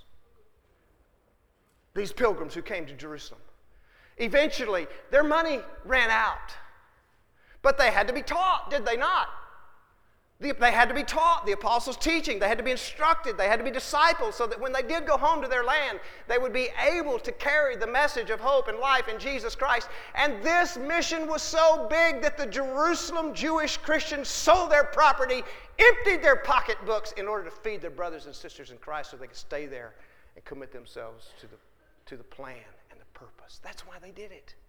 These pilgrims who came to Jerusalem. Eventually, their money ran out. But they had to be taught, did they not? They had to be taught, the apostles' teaching. They had to be instructed. They had to be discipled so that when they did go home to their land, they would be able to carry the message of hope and life in Jesus Christ. And this mission was so big that the Jerusalem Jewish Christians sold their property, emptied their pocketbooks in order to feed their brothers and sisters in Christ so they could stay there and commit themselves to the, to the plan and the purpose. That's why they did it.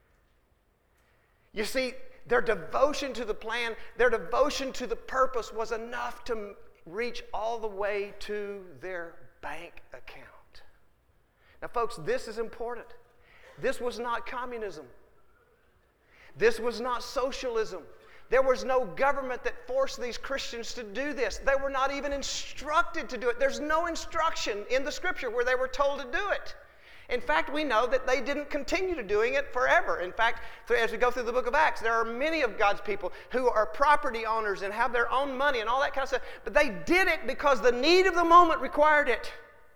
You see, their devotion to the plan, their devotion to the purpose was enough to reach all the way to their bank account. Now, folks, this is important. This was not communism. This was not socialism. There was no government that forced these Christians to do this. They were not even instructed to do it. There's no instruction in the Scripture where they were told to do it. In fact, we know that they didn't continue to doing it forever. In fact, as we go through the book of Acts, there are many of God's people who are property owners and have their own money and all that kind of stuff. But they did it because the need of the moment required it.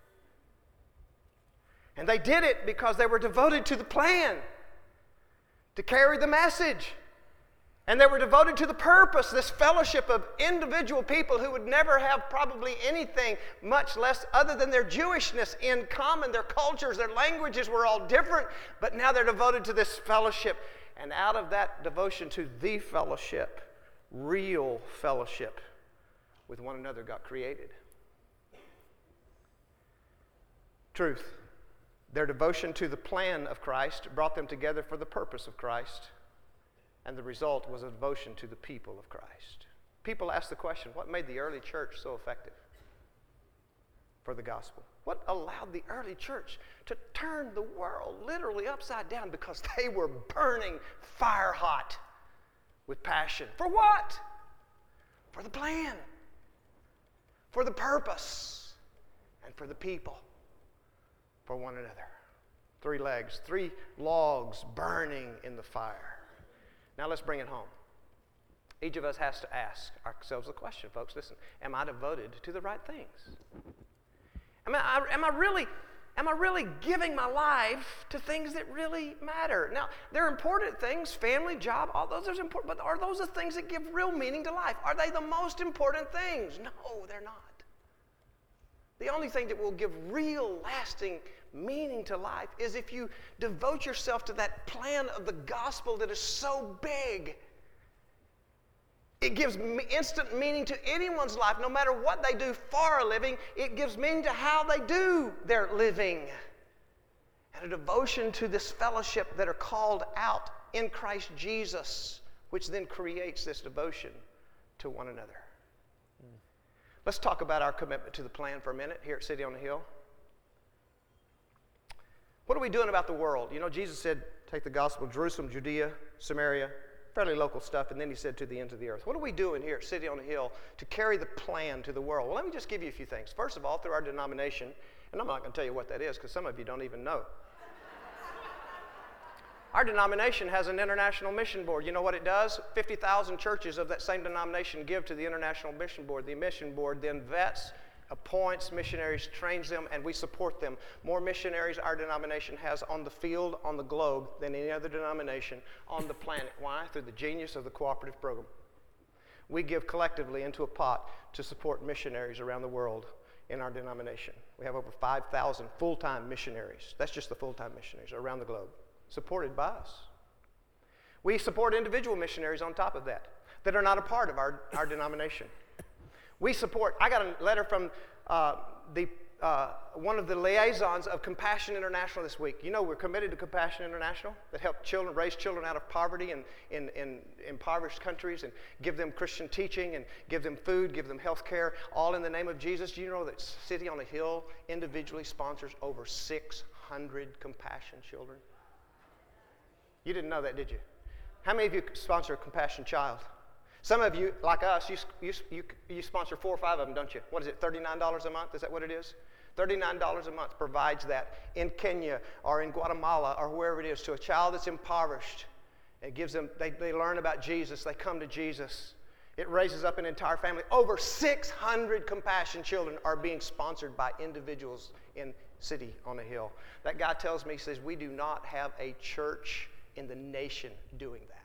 And they did it because they were devoted to the plan, to carry the message. And they were devoted to the purpose, this fellowship of individual people who would never have probably anything, much less other than their Jewishness in common. Their cultures, their languages were all different, but now they're devoted to this fellowship. And out of that devotion to the fellowship, real fellowship with one another got created. Truth. Their devotion to the plan of Christ brought them together for the purpose of Christ. And the result was a devotion to the people of Christ. People ask the question, what made the early church so effective? for the gospel? What allowed the early church to turn the world literally upside down? Because they were burning fire hot with passion. For what? For the plan, for the purpose, and for the people, for one another. Three legs, three logs burning in the fire. Now let's bring it home. Each of us has to ask ourselves a question, folks. Listen, am I devoted to the right things? Am I, am I really, am I really giving my life to things that really matter? Now, they're important things, family, job, all those are important, but are those the things that give real meaning to life? Are they the most important things? No, they're not. The only thing that will give real, lasting meaning to life is if you devote yourself to that plan of the gospel that is so big. It gives instant meaning to anyone's life, no matter what they do for a living. It gives meaning to how they do their living. And a devotion to this fellowship that are called out in Christ Jesus, which then creates this devotion to one another. Mm. Let's talk about our commitment to the plan for a minute here at City on the Hill. What are we doing about the world? You know, Jesus said, take the gospel, Jerusalem, Judea, Samaria, fairly local stuff, and then he said to the ends of the earth. What are we doing here at City on the Hill to carry the plan to the world? Well, let me just give you a few things. First of all, through our denomination, and I'm not going to tell you what that is because some of you don't even know. Our denomination has an international mission board. You know what it does? fifty thousand churches of that same denomination give to the international mission board. The mission board then vets, appoints missionaries, trains them, and we support them. More missionaries our denomination has on the field, on the globe, than any other denomination on the planet. Why? Through the genius of the cooperative program. We give collectively into a pot to support missionaries around the world in our denomination. We have over five thousand full-time missionaries. That's just the full-time missionaries around the globe, supported by us. We support individual missionaries on top of that, that are not a part of our, our denomination. We support, I got a letter from uh, the uh, one of the liaisons of Compassion International this week. You know we're committed to Compassion International that help children, raise children out of poverty in, in, in impoverished countries and give them Christian teaching and give them food, give them health care, all in the name of Jesus. Do you know that City on the Hill individually sponsors over six hundred Compassion children? You didn't know that, did you? How many of you sponsor a Compassion child? Some of you, like us, you, you, you, you sponsor four or five of them, don't you? What is it, thirty-nine dollars a month? Is that what it is? thirty-nine dollars a month provides that in Kenya or in Guatemala or wherever it is to a child that's impoverished. It gives them, they, they learn about Jesus. They come to Jesus. It raises up an entire family. Over six hundred Compassion children are being sponsored by individuals in City on the Hill. That guy tells me, he says, we do not have a church in the nation doing that.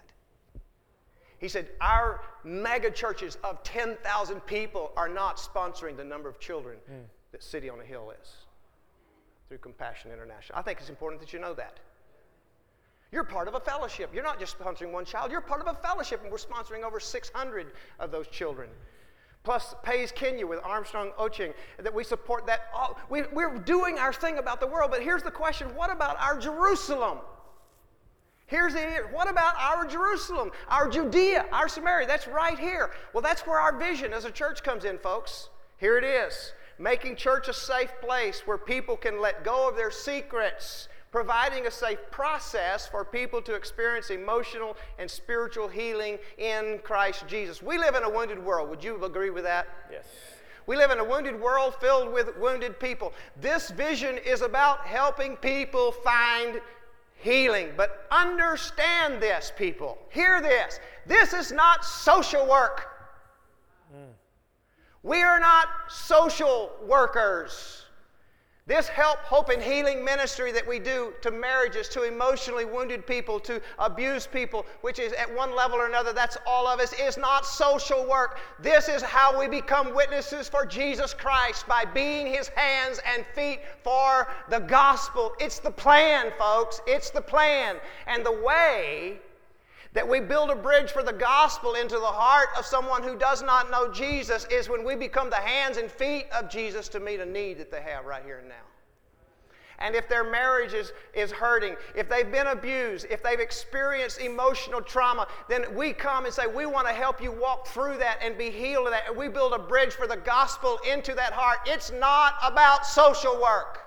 He said, our mega churches of ten thousand people are not sponsoring the number of children mm. that City on the Hill is through Compassion International. I think it's important that you know that. You're part of a fellowship. You're not just sponsoring one child. You're part of a fellowship, and we're sponsoring over six hundred of those children. Plus, Pays Kenya with Armstrong Oching, that we support that. All, we, we're doing our thing about the world, but here's the question, what about our Jerusalem? Here's it. What about our Jerusalem, our Judea, our Samaria? That's right here. Well, that's where our vision as a church comes in, folks. Here it is. Making church a safe place where people can let go of their secrets, providing a safe process for people to experience emotional and spiritual healing in Christ Jesus. We live in a wounded world. Would you agree with that? Yes. We live in a wounded world filled with wounded people. This vision is about helping people find healing. But understand this, people. Hear this. This is not social work. Mm. We are not social workers. This help, hope, and healing ministry that we do to marriages, to emotionally wounded people, to abused people, which is at one level or another, that's all of us, is not social work. This is how we become witnesses for Jesus Christ, by being His hands and feet for the gospel. It's the plan, folks. It's the plan. And the way that we build a bridge for the gospel into the heart of someone who does not know Jesus is when we become the hands and feet of Jesus to meet a need that they have right here and now. And if their marriage is, is hurting, if they've been abused, if they've experienced emotional trauma, then we come and say, we want to help you walk through that and be healed of that. And we build a bridge for the gospel into that heart. It's not about social work.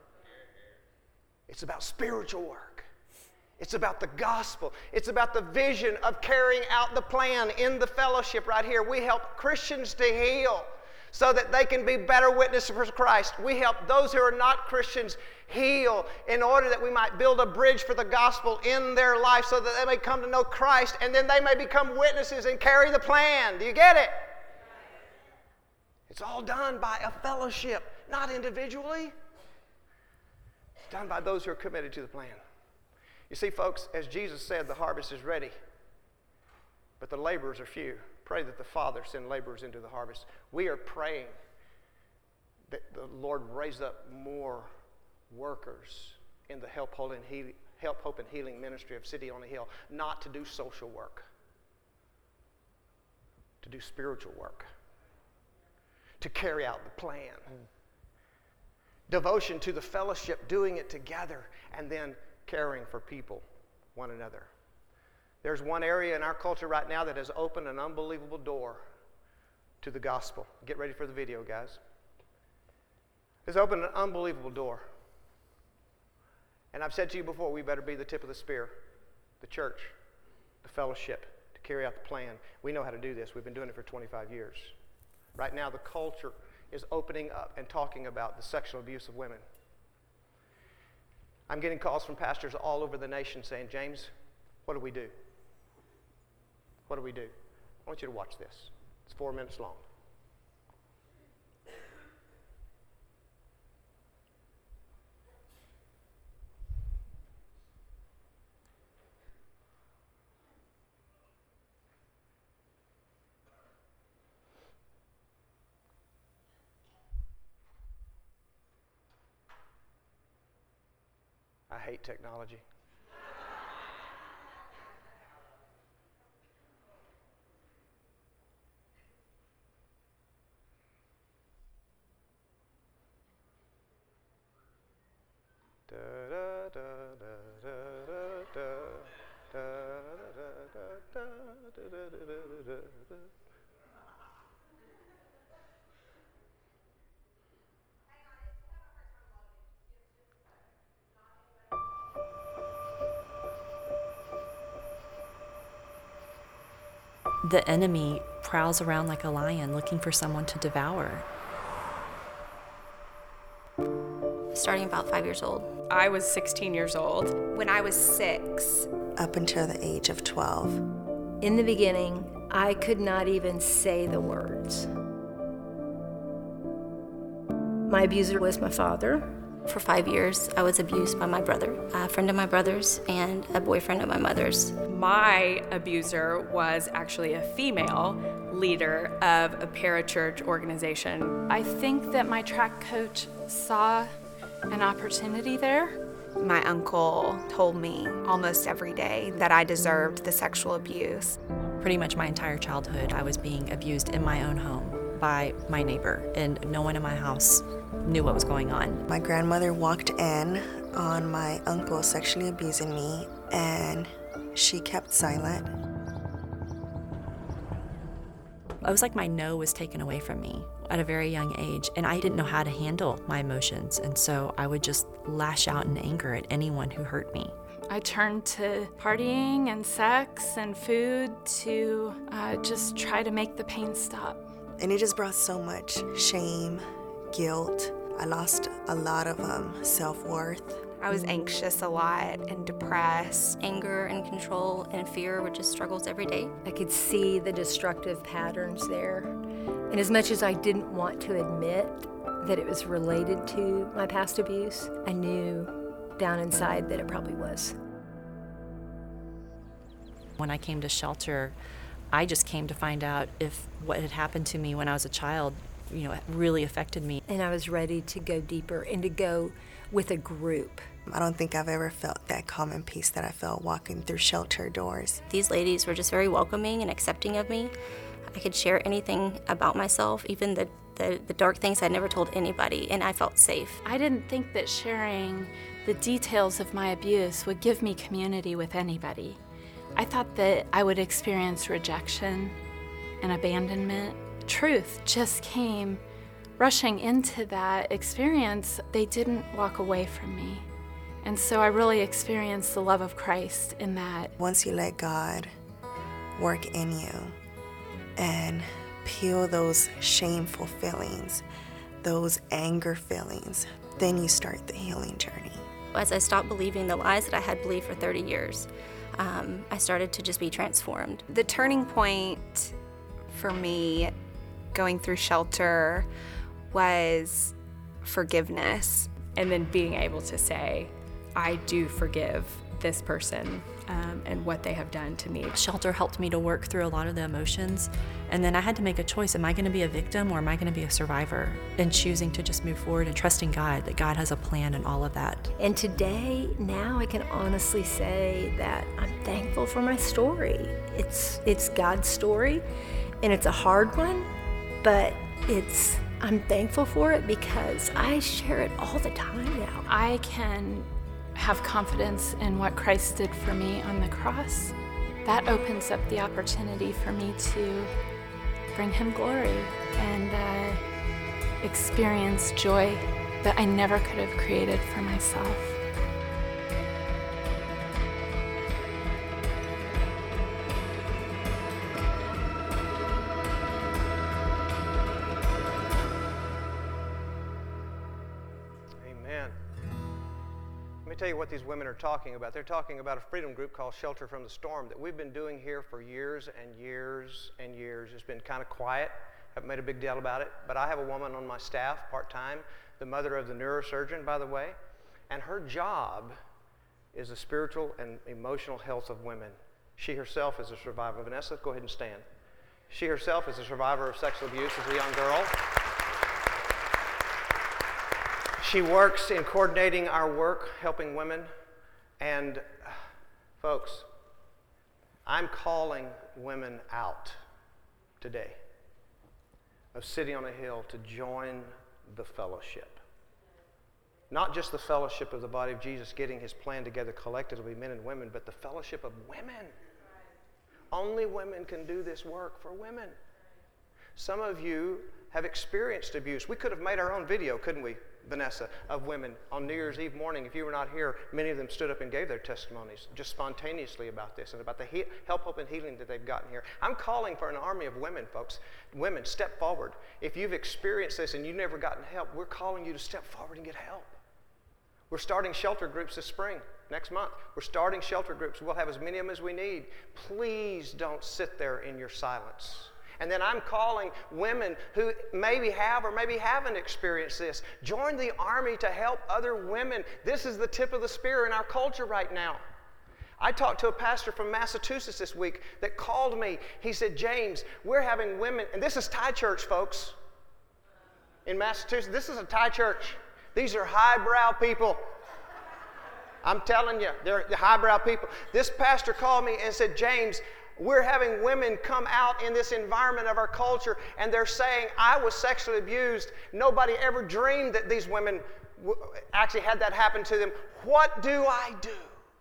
It's about spiritual work. It's about the gospel. It's about the vision of carrying out the plan in the fellowship right here. We help Christians to heal so that they can be better witnesses for Christ. We help those who are not Christians heal in order that we might build a bridge for the gospel in their life so that they may come to know Christ and then they may become witnesses and carry the plan. Do you get it? It's all done by a fellowship, not individually. It's done by those who are committed to the plan. You see, folks, as Jesus said, the harvest is ready, but the laborers are few. Pray that the Father send laborers into the harvest. We are praying that the Lord raise up more workers in the Help, Hope, and Healing, Help, Hope, and Healing ministry of City on a Hill, not to do social work, to do spiritual work, to carry out the plan. Mm. Devotion to the fellowship, doing it together, and then caring for people, one another. There's one area in our culture right now that has opened an unbelievable door to the gospel. Get ready for the video, guys. It's opened an unbelievable door. And I've said to you before, we better be the tip of the spear, the church, the fellowship, to carry out the plan. We know how to do this. We've been doing it for twenty-five years. Right now, the culture is opening up and talking about the sexual abuse of women. I'm getting calls from pastors all over the nation saying, James, what do we do? What do we do? I want you to watch this. It's four minutes long. I hate technology. Da, da, da, da, da, da, da, da, da, da. The enemy prowls around like a lion looking for someone to devour. Starting about five years old. I was sixteen years old. When I was six. Up until the age of twelve. In the beginning, I could not even say the words. My abuser was my father. For five years, I was abused by my brother, a friend of my brother's, and a boyfriend of my mother's. My abuser was actually a female leader of a parachurch organization. I think that my track coach saw an opportunity there. My uncle told me almost every day that I deserved the sexual abuse. Pretty much my entire childhood, I was being abused in my own home by my neighbor, and no one in my house knew what was going on. My grandmother walked in on my uncle sexually abusing me, and she kept silent. I was like my no was taken away from me at a very young age, and I didn't know how to handle my emotions, and so I would just lash out in anger at anyone who hurt me. I turned to partying and sex and food to uh, just try to make the pain stop. And it just brought so much shame, guilt. I lost a lot of um, self-worth. I was anxious a lot and depressed. Anger and control and fear were just struggles every day. I could see the destructive patterns there. And as much as I didn't want to admit that it was related to my past abuse, I knew down inside that it probably was. When I came to shelter, I just came to find out if what had happened to me when I was a child, you know, really affected me. And I was ready to go deeper and to go with a group. I don't think I've ever felt that common peace that I felt walking through shelter doors. These ladies were just very welcoming and accepting of me. I could share anything about myself, even the the, the dark things I'd never told anybody, and I felt safe. I didn't think that sharing the details of my abuse would give me community with anybody. I thought that I would experience rejection and abandonment. Truth just came rushing into that experience. They didn't walk away from me. And so I really experienced the love of Christ in that. Once you let God work in you and peel those shameful feelings, those anger feelings, then you start the healing journey. As I stopped believing the lies that I had believed for thirty years, um, I started to just be transformed. The turning point for me going through shelter was forgiveness. And then being able to say, I do forgive this person um, and what they have done to me. Shelter helped me to work through a lot of the emotions. And then I had to make a choice. Am I going to be a victim or am I going to be a survivor? And choosing to just move forward and trusting God, that God has a plan in all of that. And today, now I can honestly say that I'm thankful for my story. It's, it's God's story, and it's a hard one, but it's I'm thankful for it because I share it all the time now. I can have confidence in what Christ did for me on the cross. That opens up the opportunity for me to bring him glory and uh, experience joy that I never could have created for myself. Let me tell you what these women are talking about. They're talking about a freedom group called Shelter from the Storm that we've been doing here for years and years and years. It's been kind of quiet. Haven't made a big deal about it. But I have a woman on my staff, part-time, the mother of the neurosurgeon, by the way, and her job is the spiritual and emotional health of women. She herself is a survivor. Vanessa, go ahead and stand. She herself is a survivor of sexual abuse as a young girl. She works in coordinating our work, helping women. And uh, folks, I'm calling women out today of City on a Hill to join the fellowship. Not just the fellowship of the body of Jesus getting his plan together collectively, men and women, but the fellowship of women. Only women can do this work for women. Some of you have experienced abuse. We could have made our own video, couldn't we, Vanessa, of women on New Year's Eve morning. If you were not here, many of them stood up and gave their testimonies just spontaneously about this and about the he- help, hope, and healing that they've gotten here. I'm calling for an army of women, folks. Women, step forward. If you've experienced this and you've never gotten help, we're calling you to step forward and get help. We're starting shelter groups this spring, next month. We're starting shelter groups. We'll have as many of them as we need. Please don't sit there in your silence. And then I'm calling women who maybe have or maybe haven't experienced this. Join the army to help other women. This is the tip of the spear in our culture right now. I talked to a pastor from Massachusetts this week that called me. He said, James, we're having women, and this is Thai church, folks, in Massachusetts. This is a Thai church. These are highbrow people. I'm telling you, they're the highbrow people. This pastor called me and said, James, we're having women come out in this environment of our culture, and they're saying, I was sexually abused. Nobody ever dreamed that these women w- actually had that happen to them. What do I do?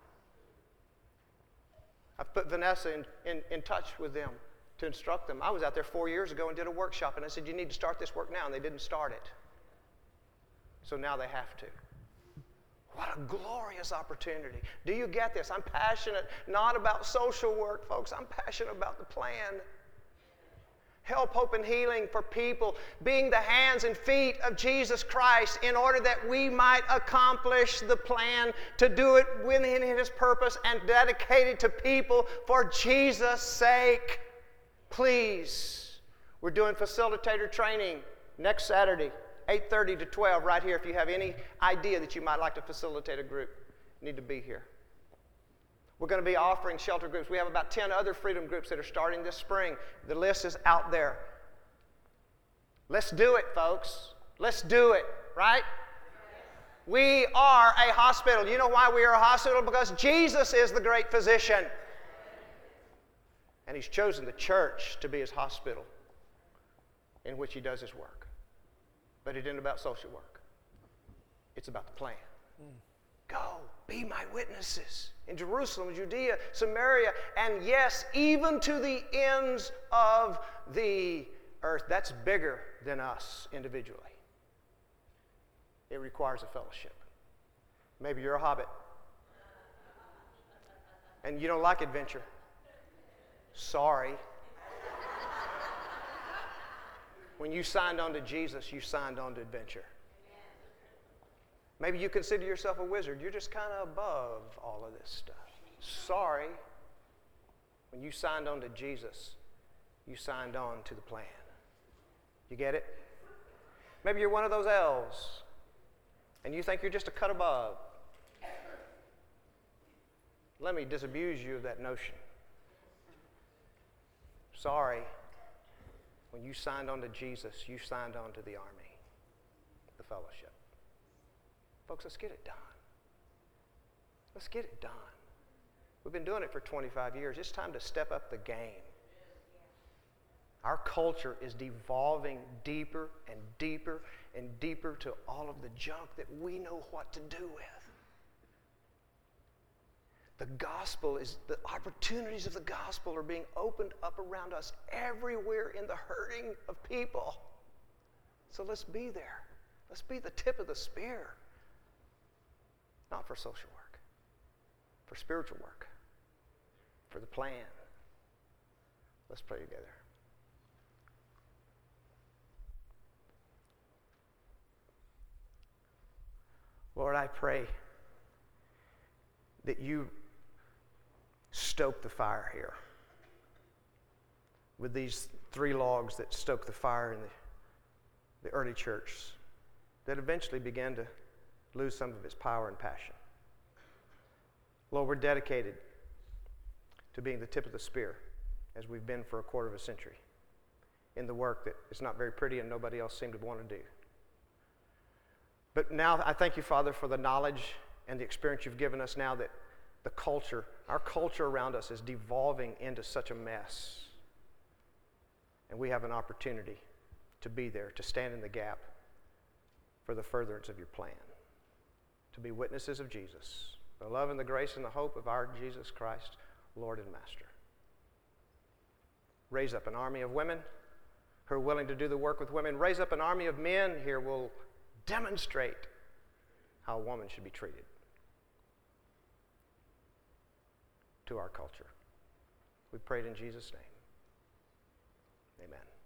I've put Vanessa in, in, in touch with them to instruct them. I was out there four years ago and did a workshop, and I said, you need to start this work now, and they didn't start it. So now they have to. What a glorious opportunity. Do you get this? I'm passionate not about social work, folks. I'm passionate about the plan. Help, hope, and healing for people, being the hands and feet of Jesus Christ in order that we might accomplish the plan to do it within his purpose and dedicate it to people for Jesus' sake. Please. We're doing facilitator training next Saturday. eight thirty to twelve right here. If you have any idea that you might like to facilitate a group, you need to be here. We're going to be offering shelter groups. We have about ten other freedom groups that are starting this spring. The list is out there. Let's do it, folks. Let's do it, right? We are a hospital. You know why we are a hospital? Because Jesus is the great physician. And he's chosen the church to be his hospital in which he does his work. But it isn't about social work. It's about the plan. Mm. Go, be my witnesses in Jerusalem, Judea, Samaria, and yes, even to the ends of the earth. That's bigger than us individually. It requires a fellowship. Maybe you're a hobbit and you don't like adventure. Sorry. When you signed on to Jesus, you signed on to adventure. Maybe you consider yourself a wizard. You're just kind of above all of this stuff. Sorry. When you signed on to Jesus, you signed on to the plan. You get it? Maybe you're one of those elves, and you think you're just a cut above. Let me disabuse you of that notion. Sorry. When you signed on to Jesus, you signed on to the army, the fellowship. Folks, let's get it done. Let's get it done. We've been doing it for twenty-five years. It's time to step up the game. Our culture is devolving deeper and deeper and deeper to all of the junk that we know what to do with. The gospel is, the opportunities of the gospel are being opened up around us everywhere in the hurting of people. So let's be there. Let's be the tip of the spear. Not for social work, for spiritual work, for the plan. Let's pray together. Lord, I pray that you stoke the fire here with these three logs that stoked the fire in the, the early church that eventually began to lose some of its power and passion. Lord, we're dedicated to being the tip of the spear, as we've been for a quarter of a century, in the work that is not very pretty and nobody else seemed to want to do. But now I thank you, Father, for the knowledge and the experience you've given us now that the culture, our culture around us is devolving into such a mess. And we have an opportunity to be there, to stand in the gap for the furtherance of your plan, to be witnesses of Jesus, the love and the grace and the hope of our Jesus Christ, Lord and Master. Raise up an army of women who are willing to do the work with women. Raise up an army of men here who will demonstrate how a woman should be treated to our culture. We pray it in Jesus' name. Amen.